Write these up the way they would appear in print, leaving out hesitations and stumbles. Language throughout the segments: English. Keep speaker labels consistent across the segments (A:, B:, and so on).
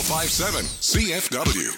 A: 1057 CFW.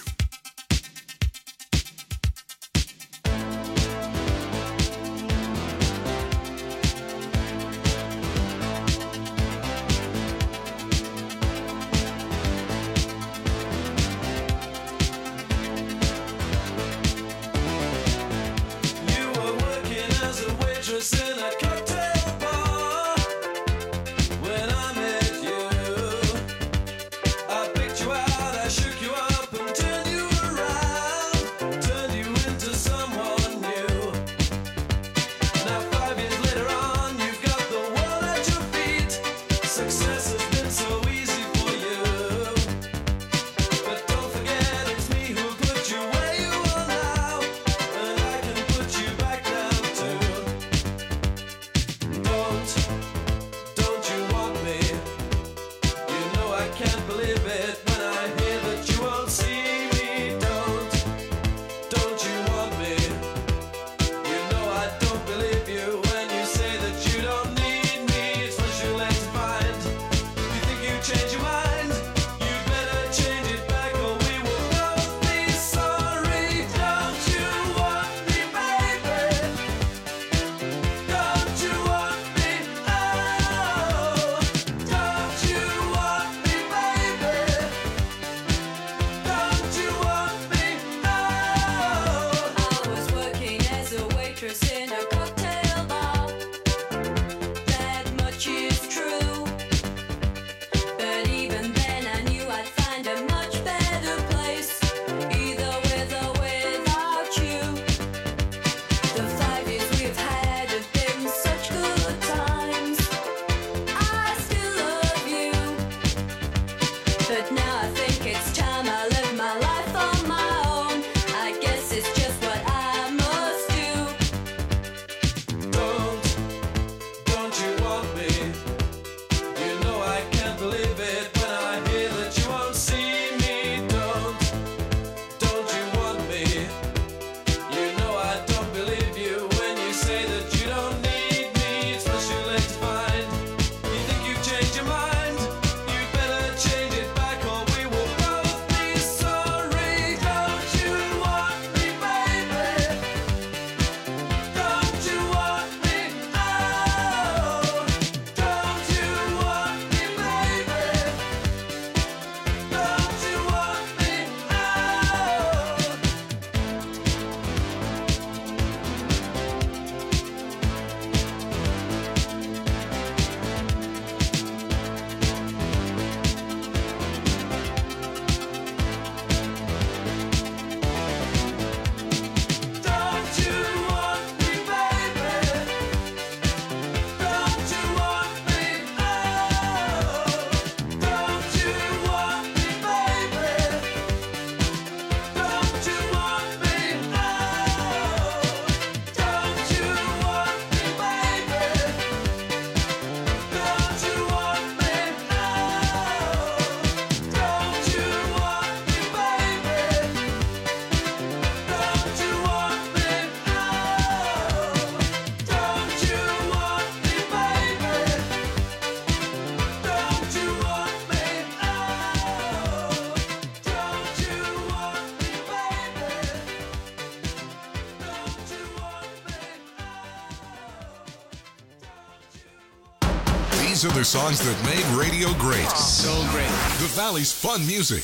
A: These are the songs that made radio great.
B: So great.
A: The Valley's fun music.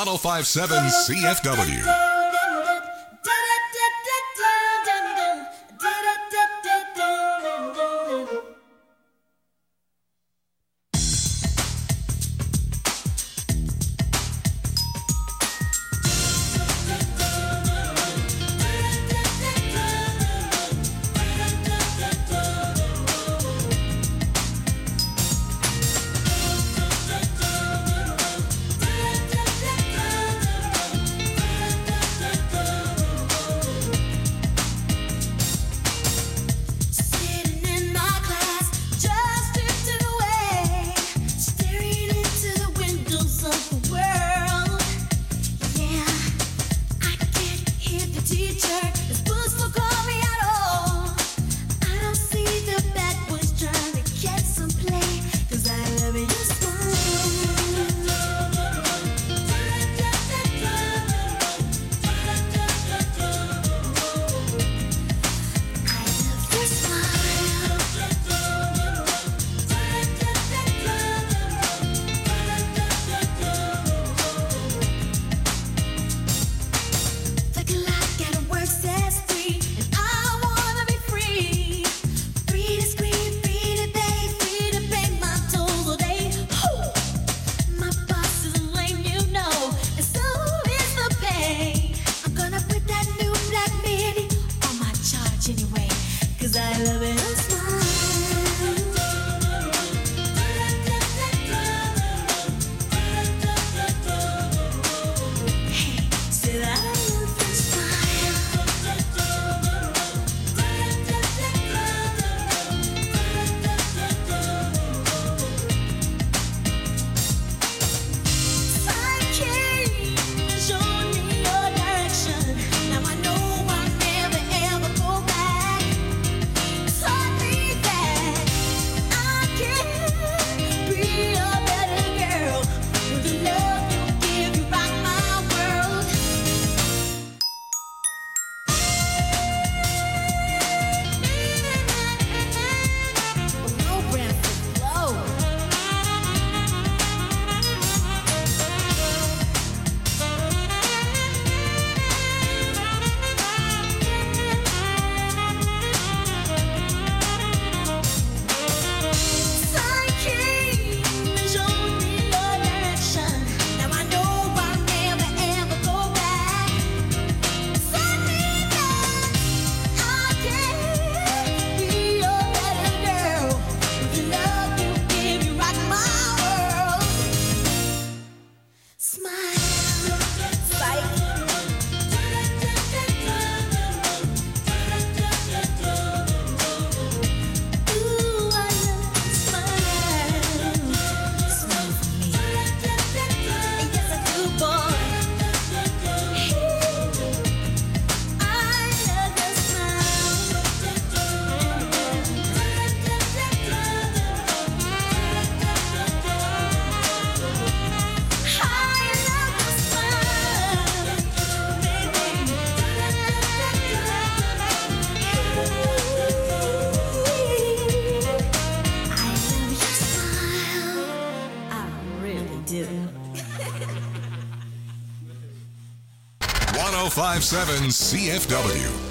A: 1057 CFW. 1057 CFW.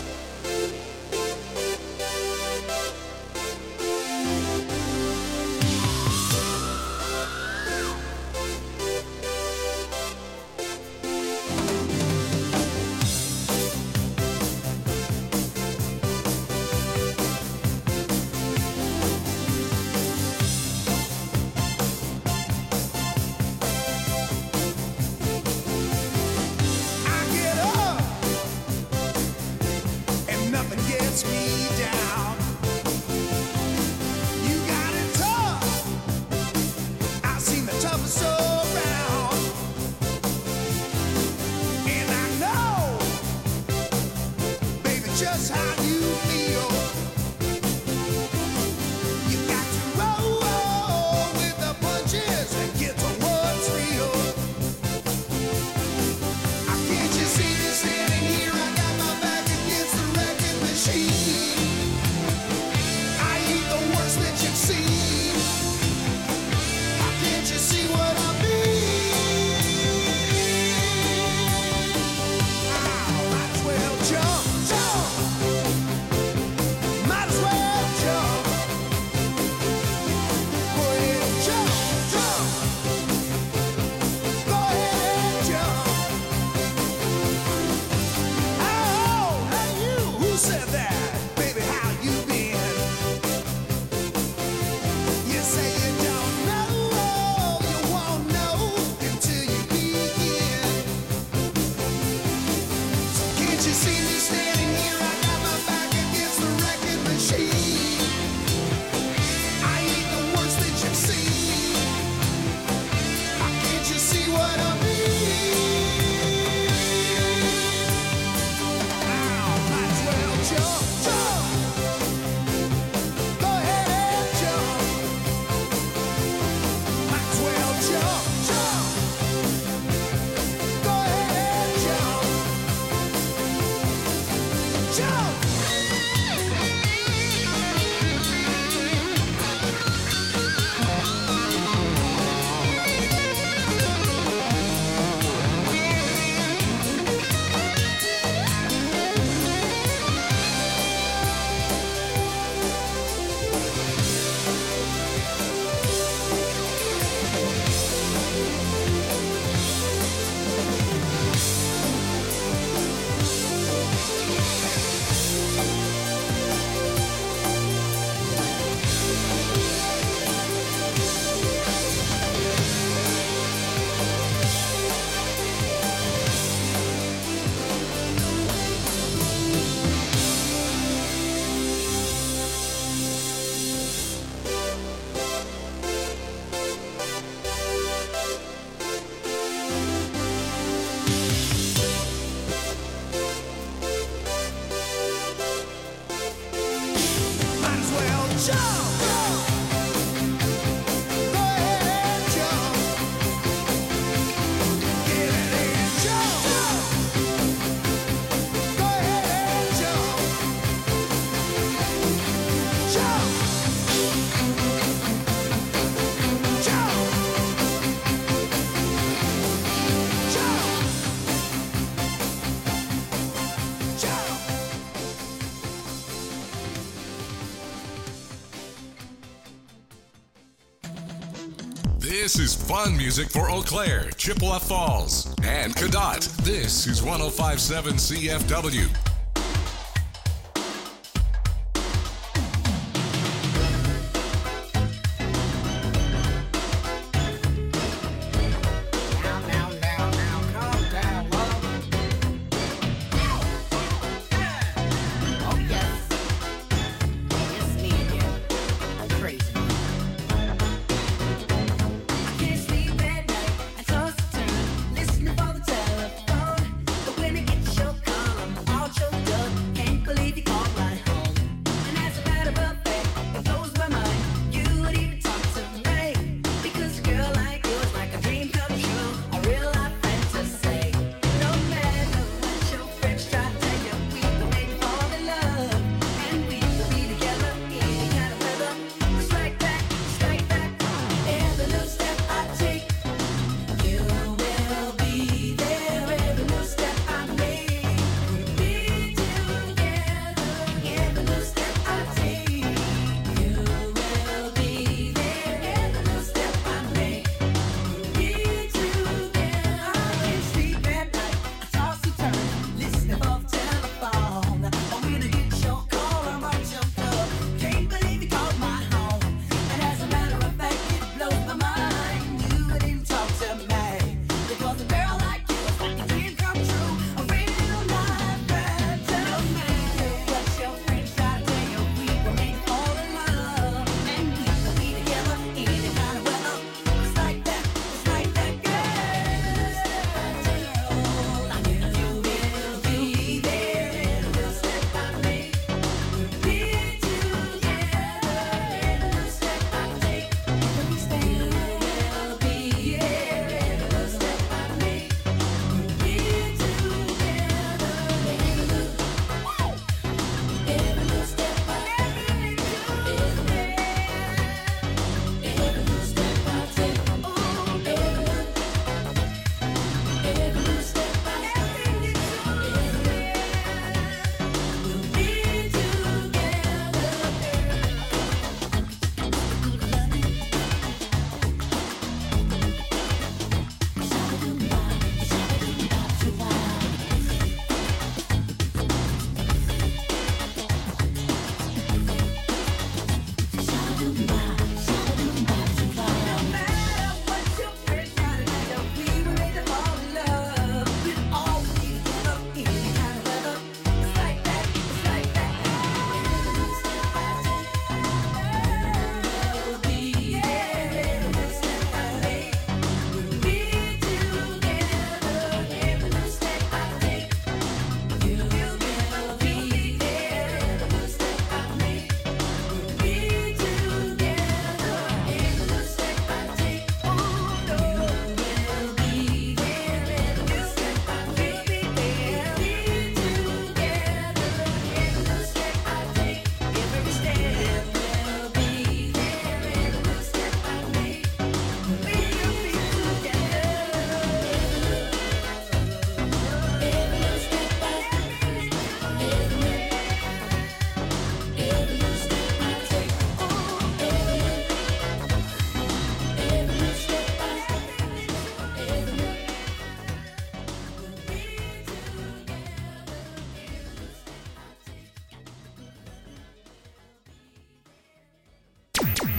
A: This is fun music for Eau Claire, Chippewa Falls, and Cadott. This is 1057 CFW.
B: All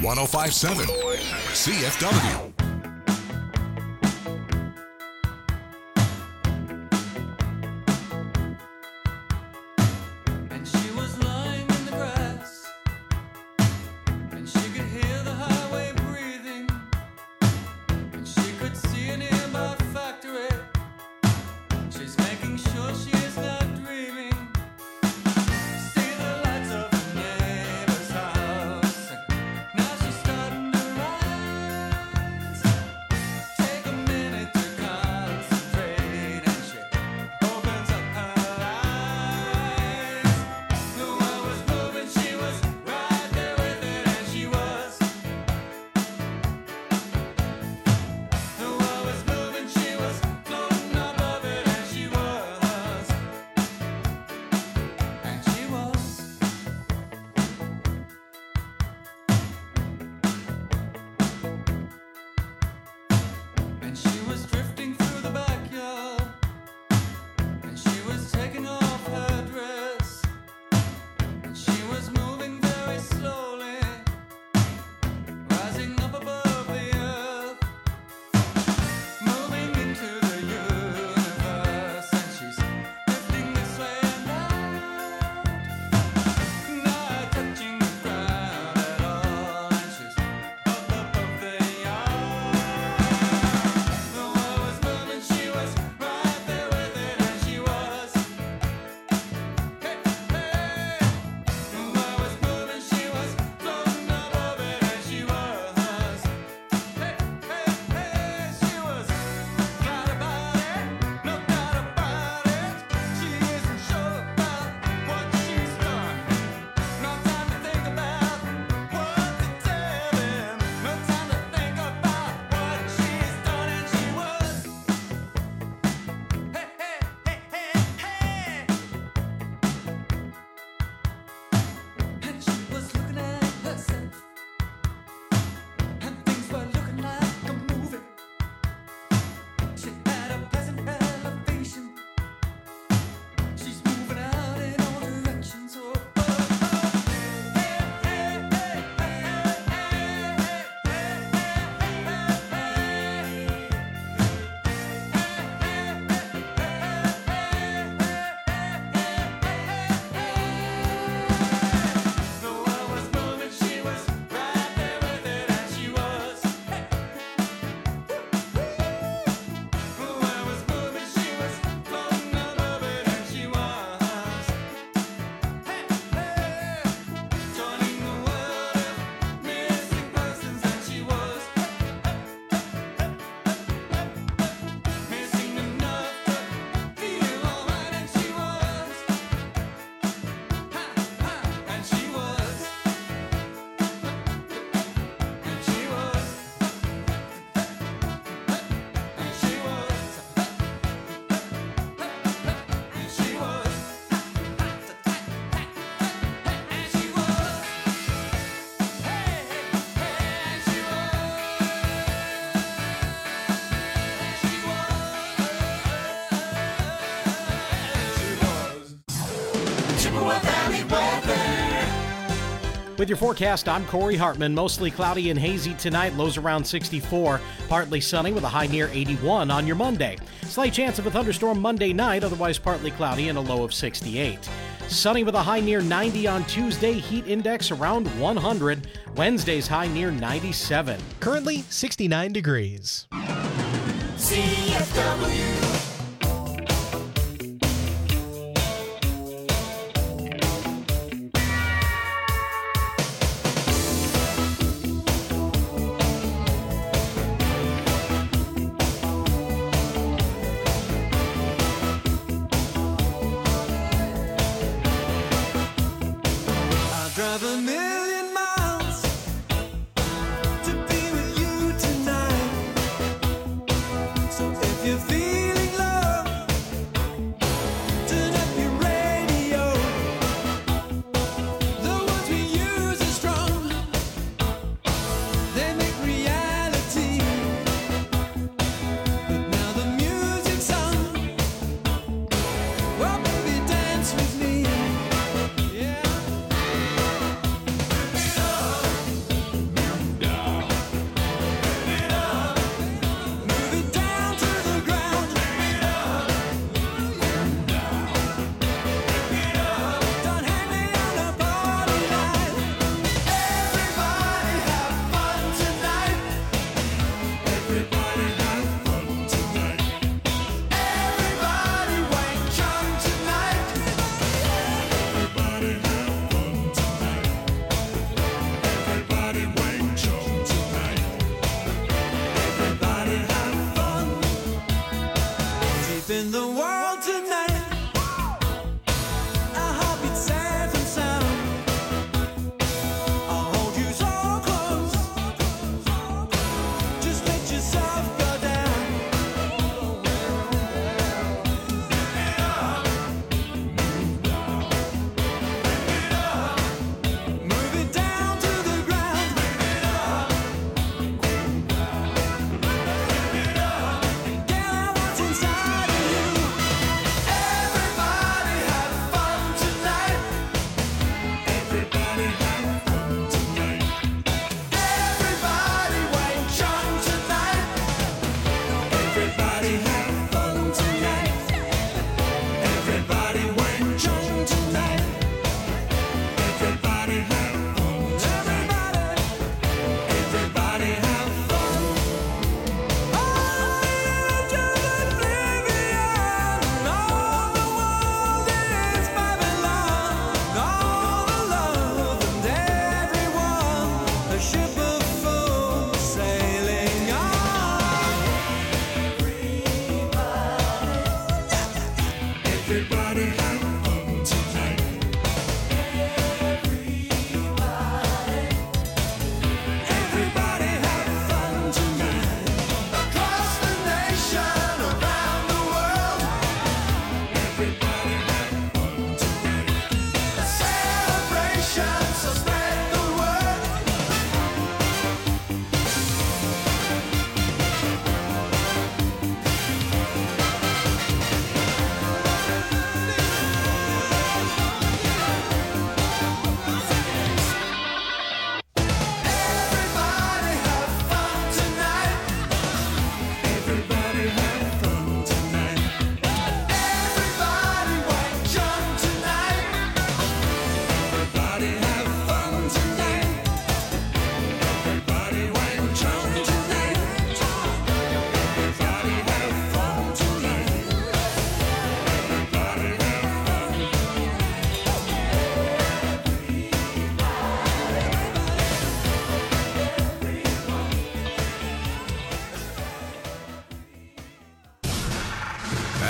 A: 1057 CFW.
B: With your forecast, I'm Corey Hartman. Mostly cloudy and hazy tonight, lows around 64. Partly sunny with a high near 81 on your Monday. Slight chance of a thunderstorm Monday night, otherwise partly cloudy and a low of 68. Sunny with a high near 90 on Tuesday, heat index around 100. Wednesday's high near 97.
C: Currently 69 degrees.
D: CFW.
E: Drive a million miles to be with you tonight. So if you're feeling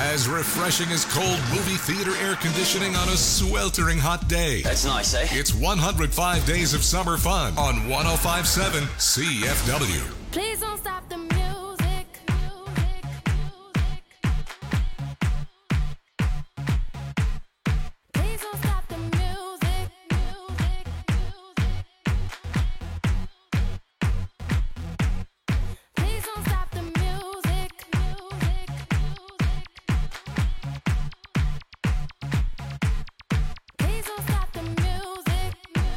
A: As refreshing as cold movie theater air conditioning on a sweltering hot day.
D: That's nice, eh?
A: It's 105 days of summer fun on 105.7 CFW.
F: Please don't stop the music. Please don't stop the music. Please don't stop the music. Please don't stop the music.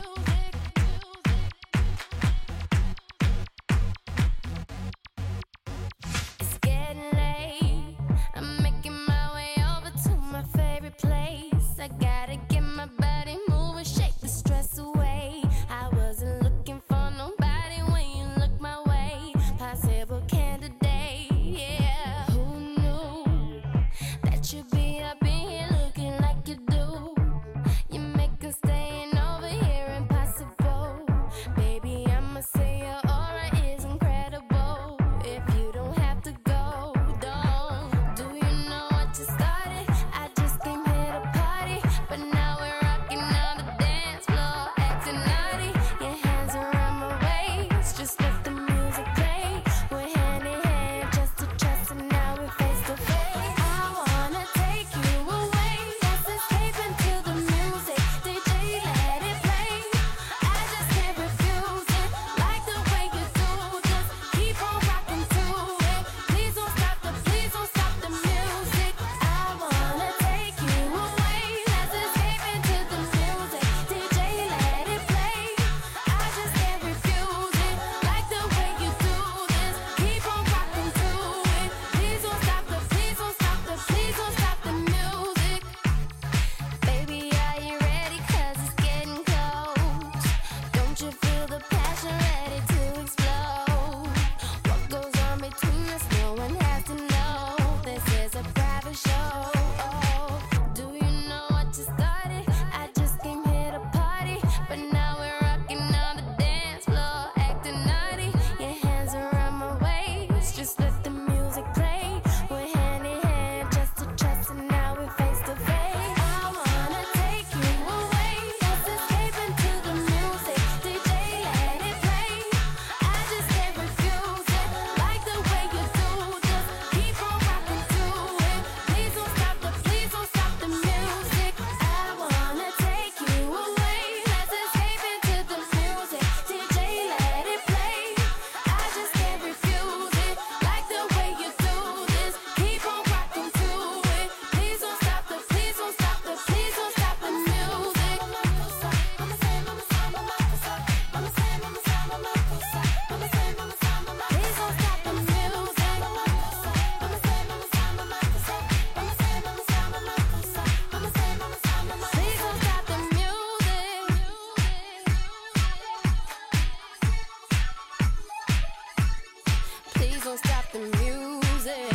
F: It's getting late. I'm making my way over to my favorite place. I gotta get my body moving, shake the stress away. I wasn't looking for nobody when you look my way. Possible candidate, yeah. Who knew that you'd be up in here looking like you do? You make us staying over here impossible. Baby, I'ma say your aura is incredible. If you don't have to go, don't. Do you know what you started? I just came here to party, but now we're rocking on the dance floor, acting naughty. Your hands around my waist, just let the music play. We're hand in hand, just to trust, and now we're face to face. I wanna take you away, let's escape into the music. DJ, let it play. I just can't refuse it, like the way you do. Just keep on rocking to it. Please don't stop the music. I wanna take you away, let's escape into the music. DJ, let it play. I just can't refuse it, like the way you do this. Keep on rocking to it. Please don't stop the music. Baby, are you ready? 'Cause it's getting close. Don't you feel the passion ready to explode? What goes on between us, no one has to know. This is a private show. Do you know what you started? I just came here to party, but now we're rocking on the dance floor, acting naughty. Your hands around my waist, just let the music play. We're hand in hand, just to trust, and now we're face to face. I wanna take you away, let's escape into the music. DJ, let it play. I just can't refuse it, like the way you do. Just keep on rocking to it. Please don't stop the music. I wanna take you away, let's escape into the music. DJ, let it play. I just can't refuse it, like the way you do this. Keep on rocking to it. Please don't stop the music. Please don't stop the music. Please don't stop the music.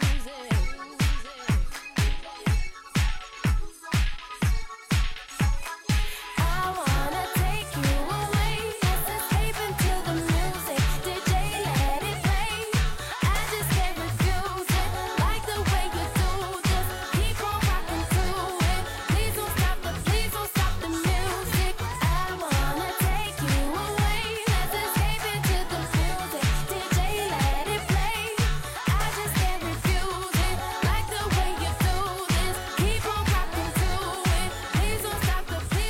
F: I wanna take you away, let's escape into the music. DJ, let it play. I just can't refuse it, like the way you do. Just keep on rocking to it. Please don't stop the music. I wanna take you away, let's escape into the music. DJ, let it play. I just can't refuse it, like the way you do this. Keep on rocking to it. Please don't stop the music.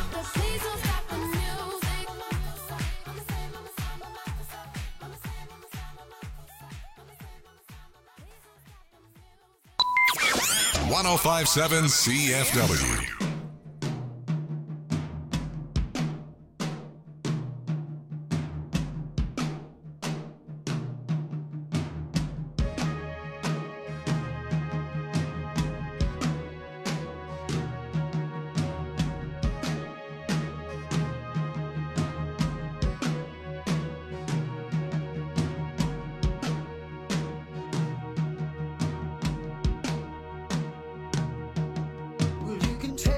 A: 105.7 CFW.
E: Well, you can take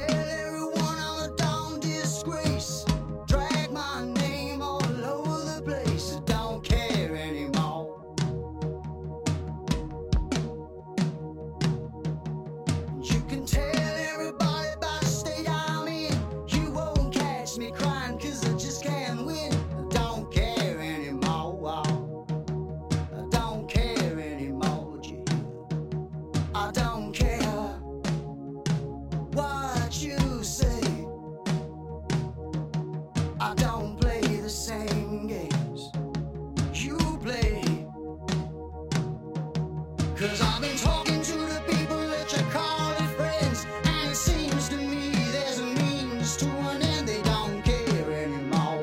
E: 'Cause I've been talking to the people that you call it friends, and it seems to me there's a means to an end. They don't care anymore.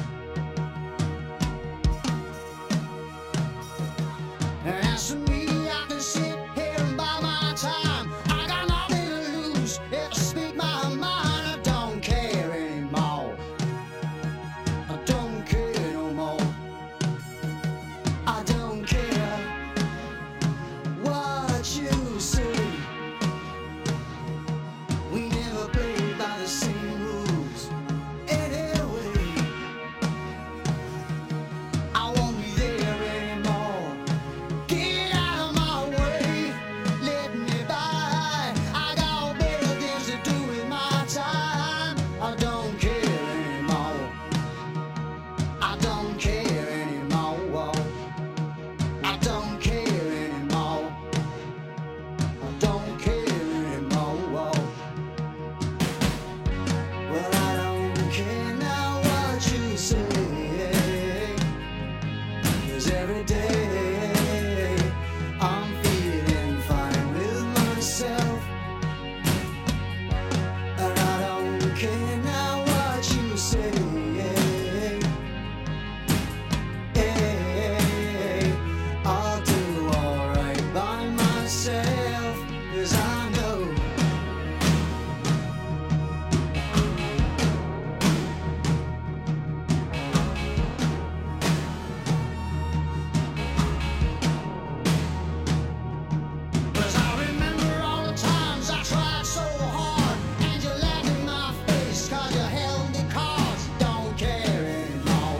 E: And as for me, I can sit here and buy my time. I got nothing to lose if I speak my mind. I don't care anymore. I don't care no more. I don't care what you say. We never played by the same rules anyway. I won't be there anymore. Get out of my way, let me by. I got better things to do with my time. I don't care anymore. I don't care anymore. I don't care anymore. I don't care anymore. Well, I don't care now what you say, 'cause every day I'm feeling fine with myself. And I don't care now what you say. I'll do alright by myself, 'cause I know. Cause I remember all the times I tried so hard, and you laughed in my face 'cause you held the cards. Don't care anymore.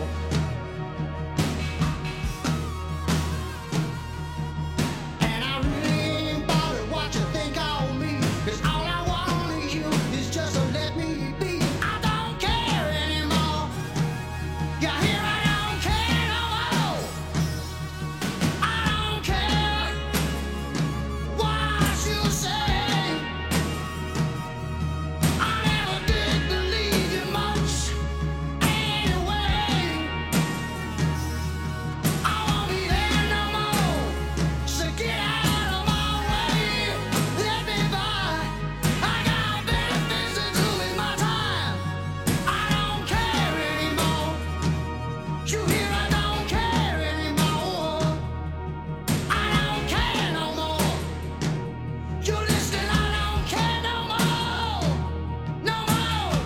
E: And I really ain't bothered what you think of me, 'cause all I want of you is just to let me be. I don't care anymore. You hear, I don't care no more. I don't care what you say. I never did believe you much anyway. I won't be there no more. So get out of my way, let me by. I got better things to do with my time. I don't care anymore. You hear, I don't care anymore. I don't care no more. You listen, I don't care no more. No more.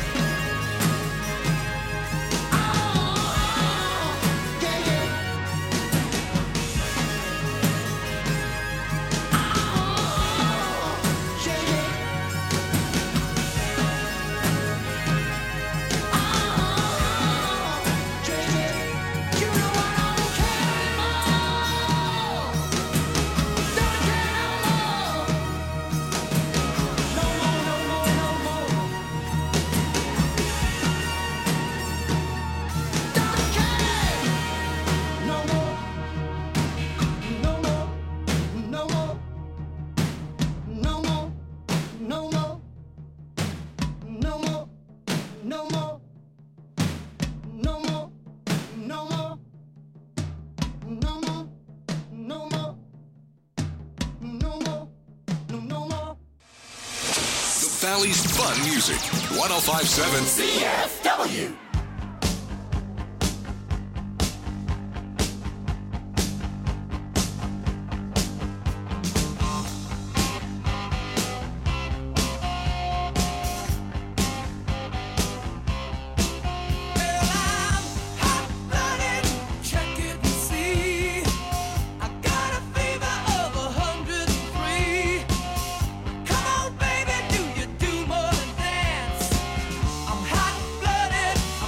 E: Oh, yeah, yeah.
A: The Valley's fun music. 1057 CFW.
D: I'm hot blooded.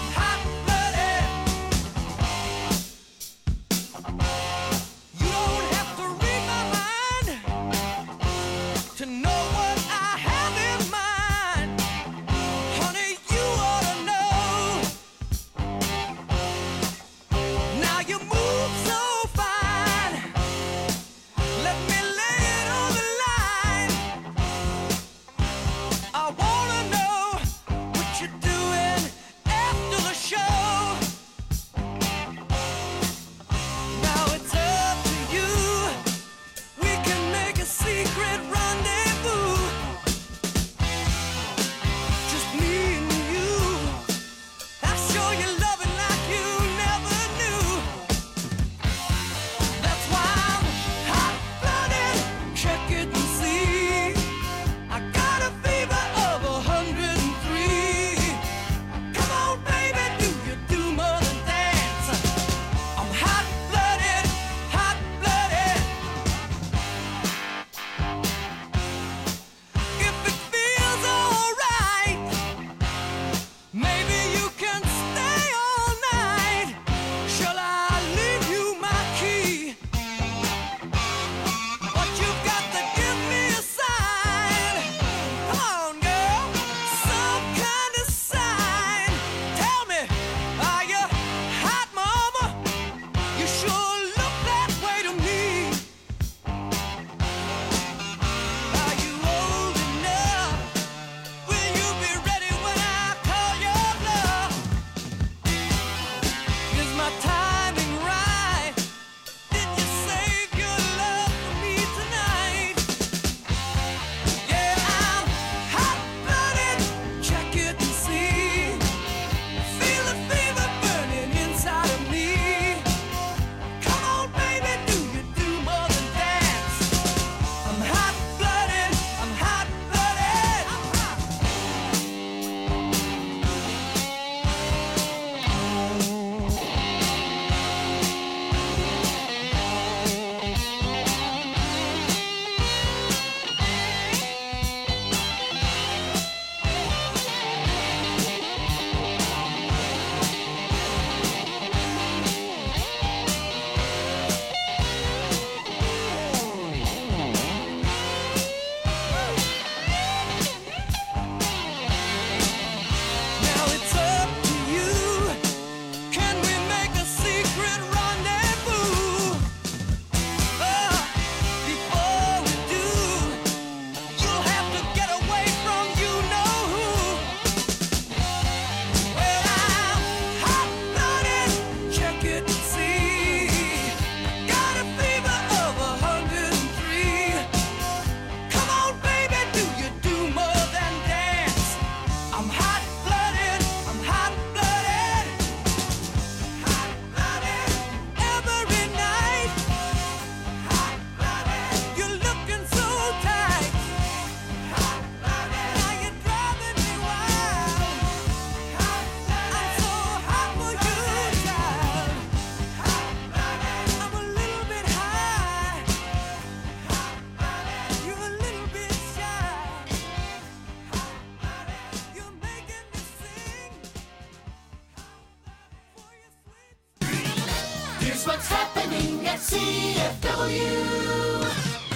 E: Here's what's happening at CFW.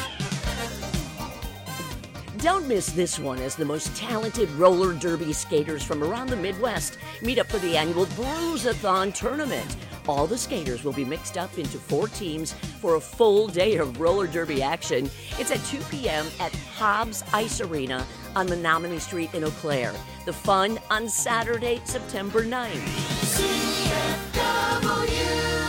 D: Don't miss this one as the most talented roller derby skaters from around the Midwest meet up for the annual Bruise-a-thon tournament. All the skaters will be mixed up into 4 teams for a full day of roller derby action. It's at 2 p.m. at Hobbs Ice Arena on Menominee Street in Eau Claire. The fun on Saturday, September 9th.
E: CFW.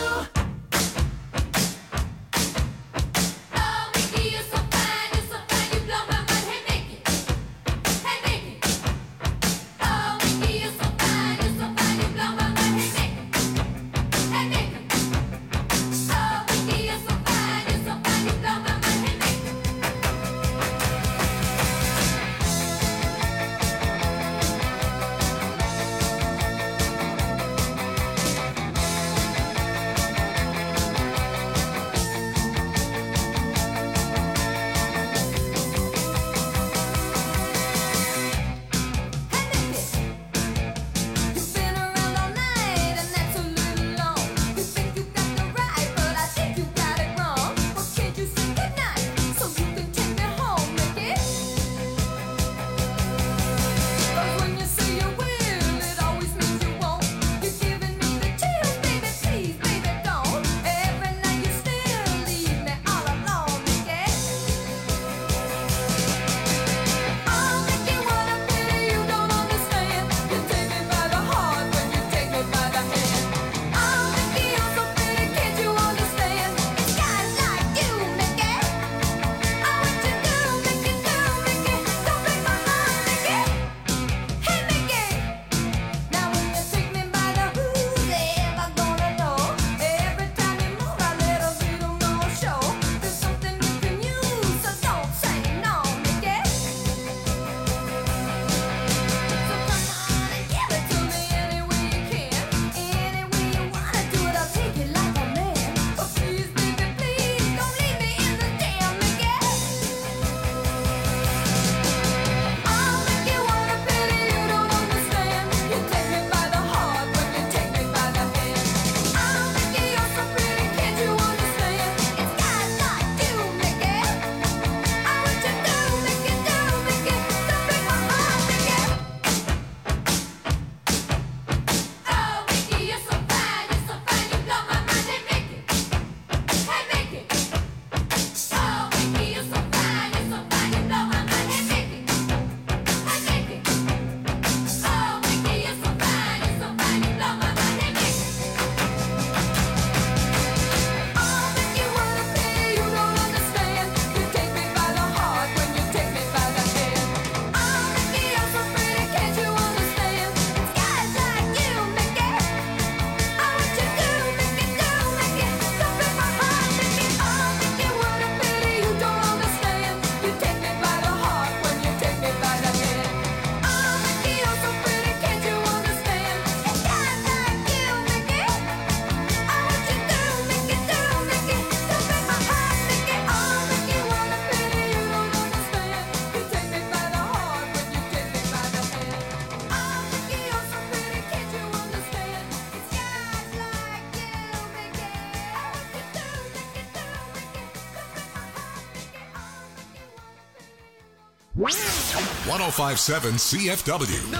A: #1057 CFW.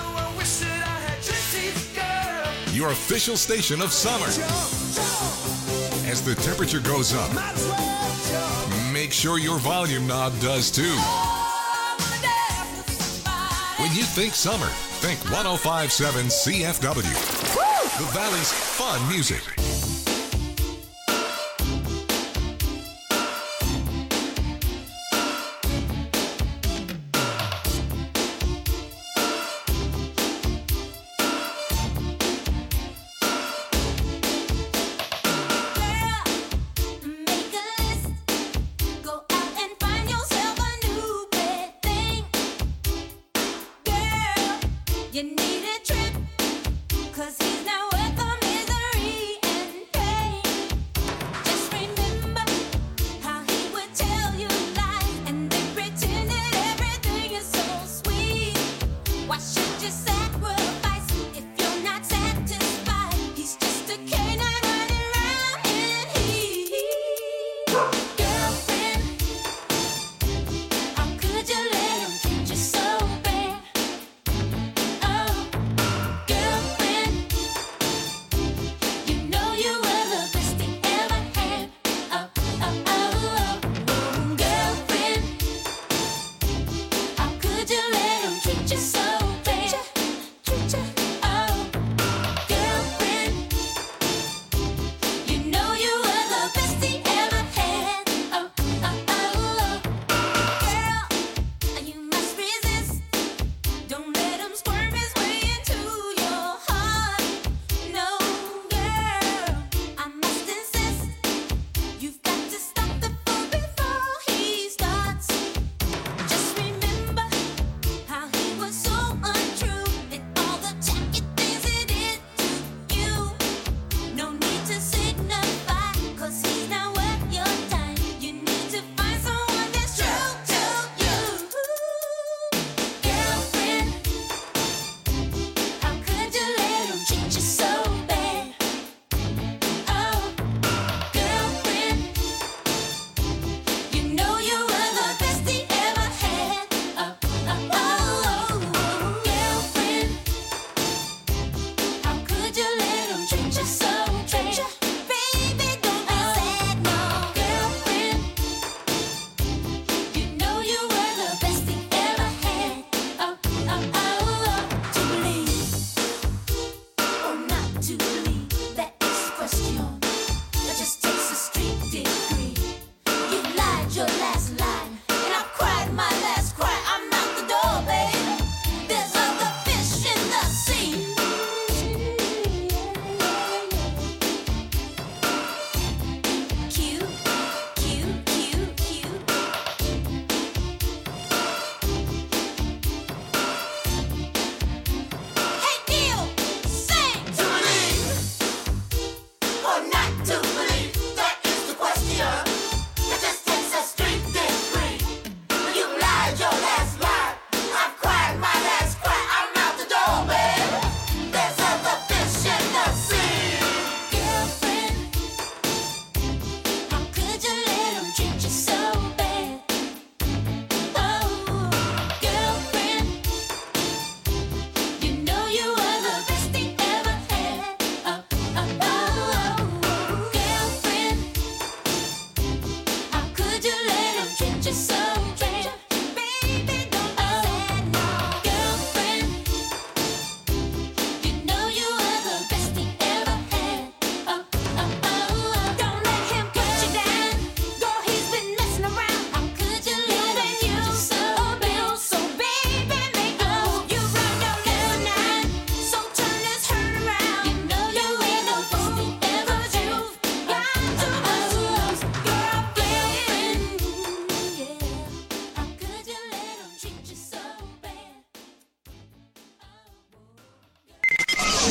A: Your official station of summer. As the temperature goes up, make sure your volume knob does too. When you think summer, think 1057 CFW. The Valley's fun music.
F: You need a trip, 'cause he's not welcome misery.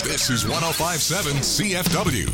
A: This is 105.7 CFW.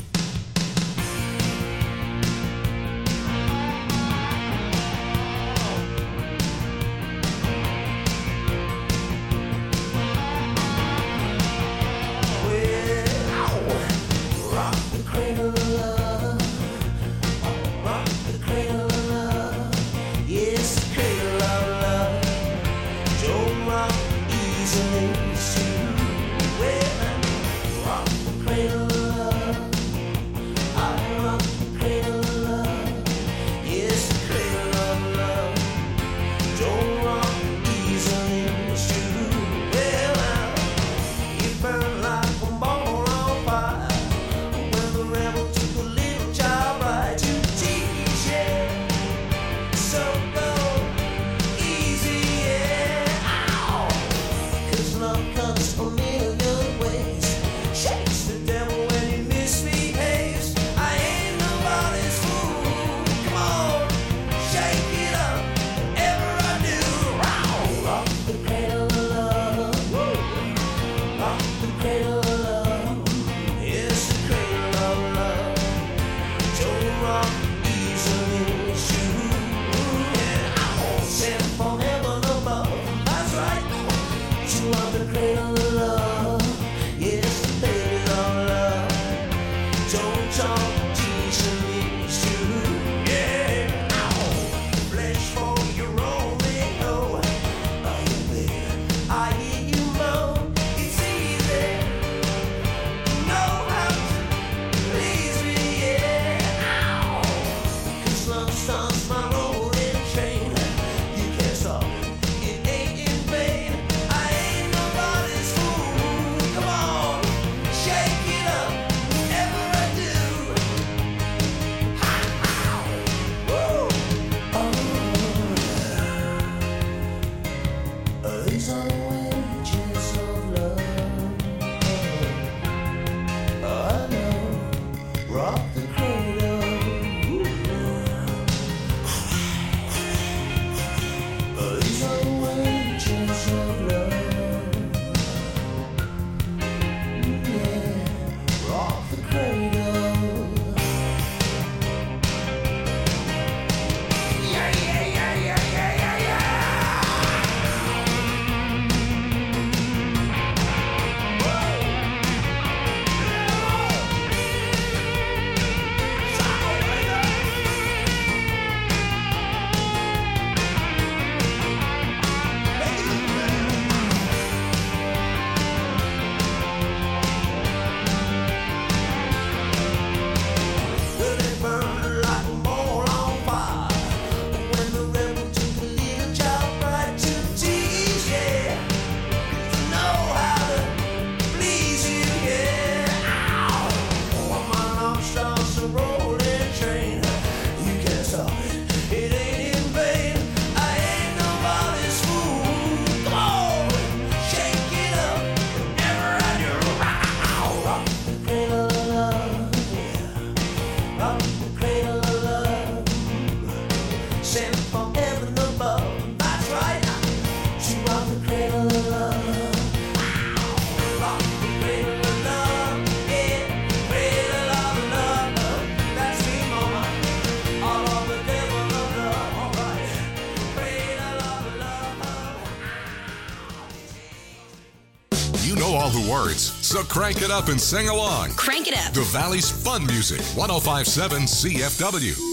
A: All the words, so crank it up and sing along.
G: Crank it up.
A: The Valley's fun music, 105.7 CFW.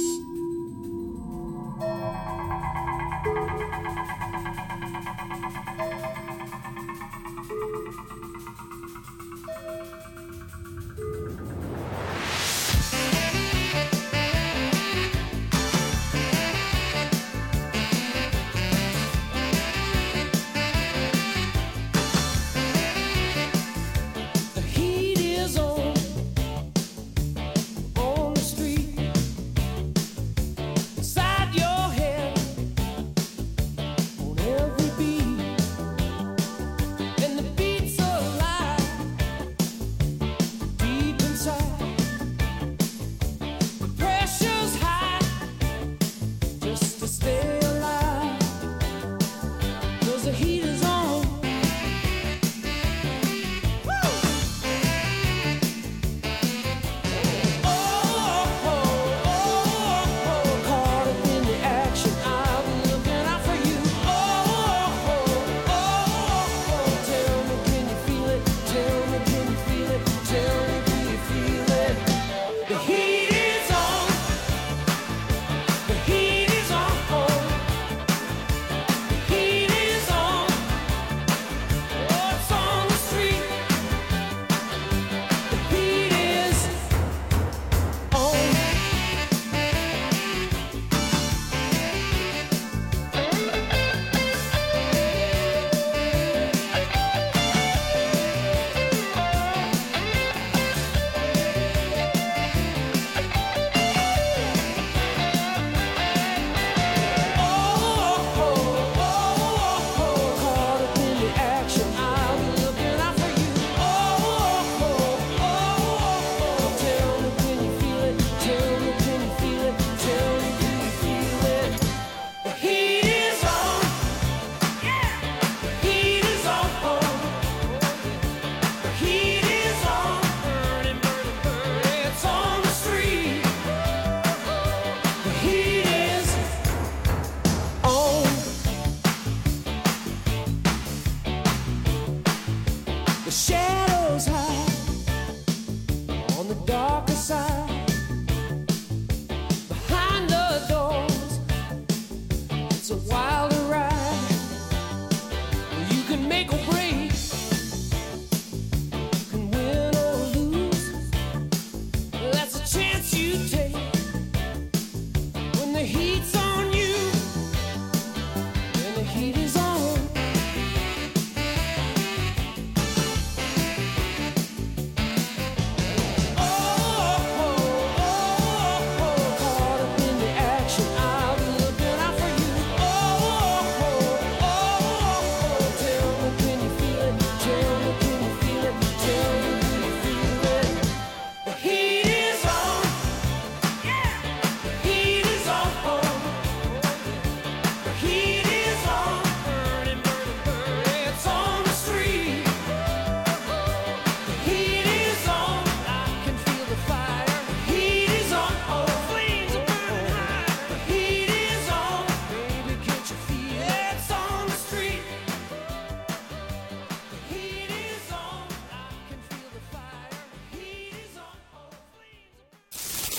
E: Heat is on the street.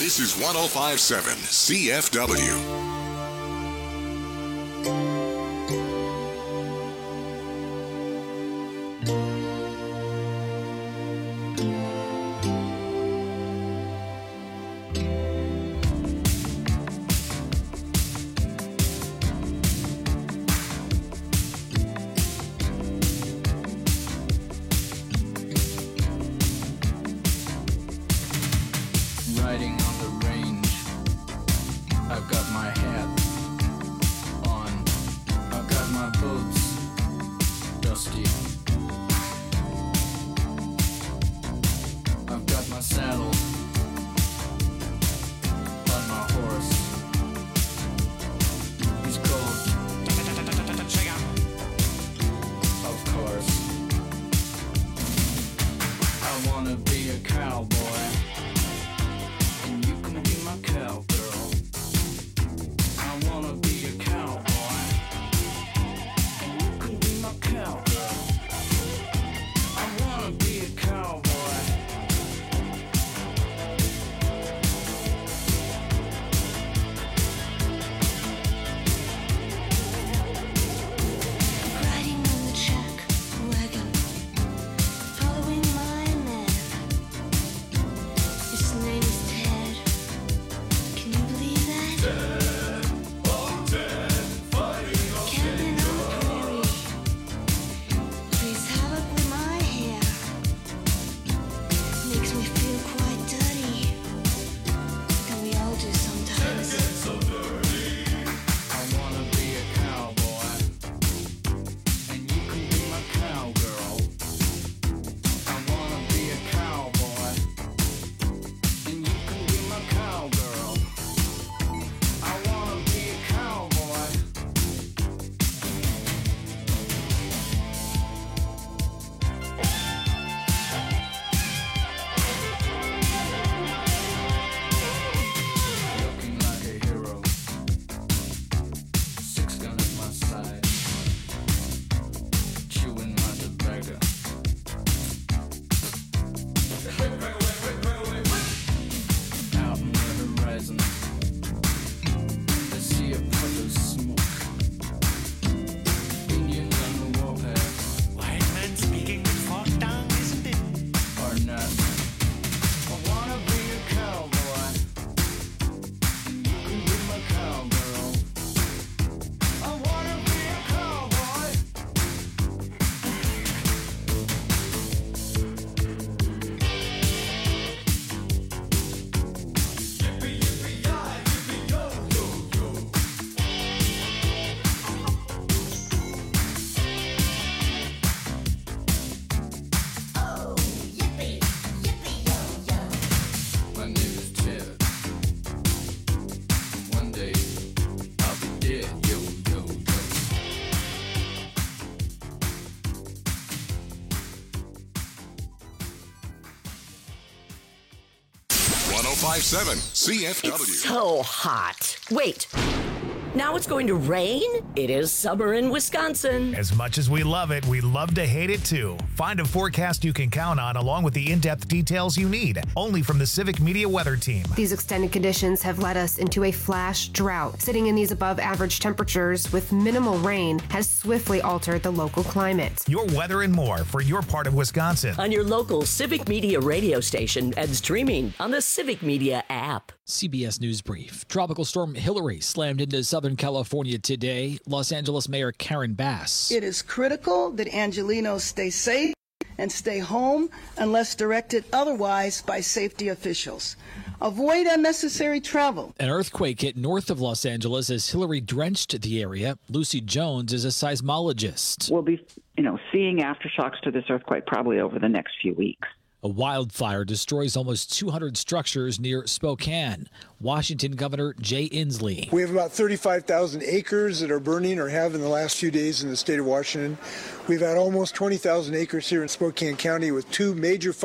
A: This is 105.7 CFW.
G: Riding on the range, I've got my hat on, I've got my boots dusty, I've got my saddle on my horse. He's cold, of course. I wanna be a cowboy. And you can be my cowgirl. I wanna be a cowboy. And you can be my cowgirl. I wanna be a cowboy.
F: Riding on the track wagon, following my man. His name is Ted. Can you believe that? Ted, oh Ted, fighting on camping on the prairie. Plays havoc with my hair. Makes me feel quite dirty. That we all do sometimes.
G: I wanna be a cowboy. And you can be my cowgirl. I wanna be a cowboy. And you can be my cowgirl. I wanna be a cowboy. Looking like a hero. Six gun at my side. Chewing my tobacco. Out in the horizon, I see a puff of smoke. Indians on the warpath
C: White man speaking with fork tongue, isn't it?
G: are not. I wanna be a cowboy. And you can be my cowgirl. I wanna be a cowboy. My name is Ted. One day I'll be dead, yo, yo, yo.
A: 105.7 CFW.
D: It's so hot. Wait. Now it's going to rain? It is summer in Wisconsin.
C: As much as we love it, we love to hate it too. Find a forecast you can count on along with the in-depth details you need, only from the Civic Media Weather Team.
H: These extended conditions have led us into a flash drought. Sitting in these above average temperatures with minimal rain has swiftly altered the local climate.
C: Your weather and more for your part of Wisconsin.
D: On your local Civic Media radio station and streaming on the Civic Media app.
I: CBS News Brief. Tropical storm Hillary slammed into Southern California today. Los Angeles Mayor Karen Bass.
J: It is critical that Angelenos stay safe and stay home unless directed otherwise by safety officials. Avoid unnecessary travel.
I: An earthquake hit north of Los Angeles as Hillary drenched the area. Lucy Jones is a seismologist.
K: We'll be, seeing aftershocks to this earthquake probably over the next few weeks.
I: A wildfire destroys almost 200 structures near Spokane. Washington Governor Jay Inslee.
L: We have about 35,000 acres that are burning or have in the last few days in the state of Washington. We've had almost 20,000 acres here in Spokane County with two major